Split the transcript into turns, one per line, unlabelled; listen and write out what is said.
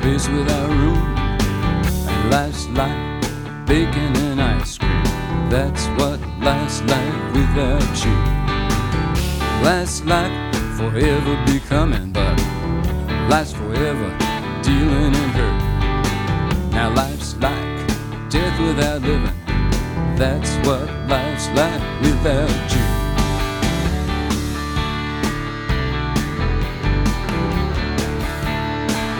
space without room, and life's like bacon and ice cream. That's what life's like without you. Life's like forever becoming, but life's forever dealing in hurt. Now life's like death without living. That's what life's like without you.